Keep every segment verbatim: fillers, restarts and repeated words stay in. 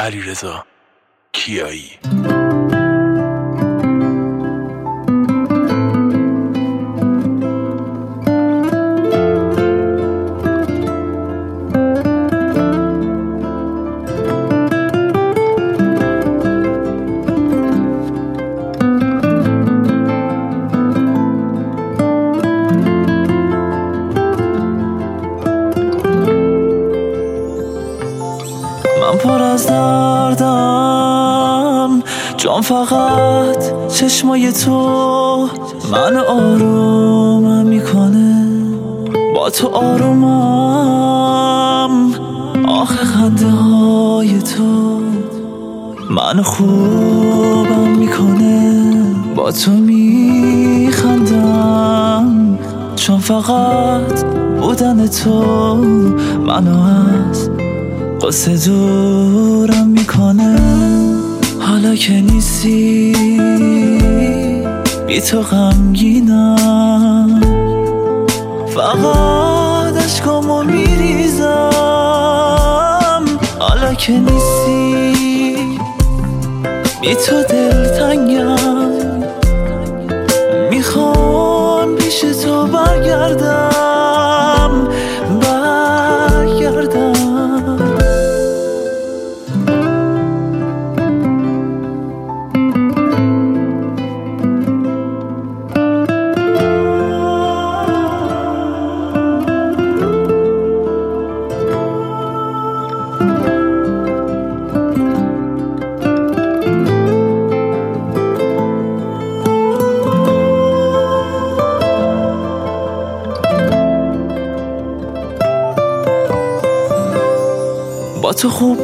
علیرضا کیایی. من پر از دردم، جام فقط چشمای تو من آرومم میکنه. با تو آرومم، آخه خنده های تو من خوبم میکنه. با تو میخندم چون فقط بودن تو منو از قصه دورم میکنه. حالا که نیستی بی تو غمگینم، فقط اشکامو میریزم. حالا که نیستی بی تو دلتنگم، میخوام پیش تو برگردم برگردم با تو خوب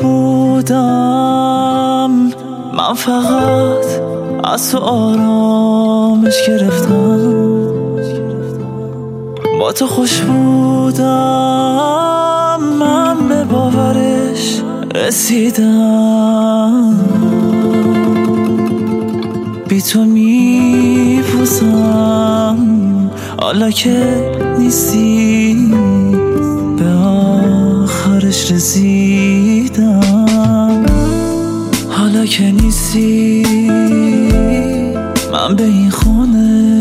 بودم، من فقط از تو آرامش گرفتم. با تو خوش بودم، من به باورش رسیدم. بی تو میپوسم، حالا که نیستی به آخرش رسیدم. حالا که نیستی من به این خونه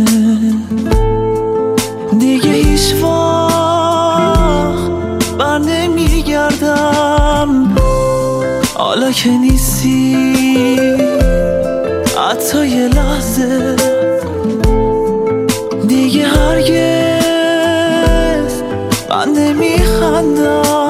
دیگه هیچ وقت بر نمیگردم. حالا که نیستی حتی یه لحظه دیگه هرگز من نمیخندم.